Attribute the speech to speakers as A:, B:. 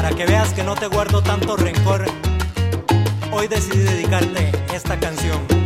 A: Para que veas que no te guardo tanto rencor, hoy decidí dedicarte esta canción.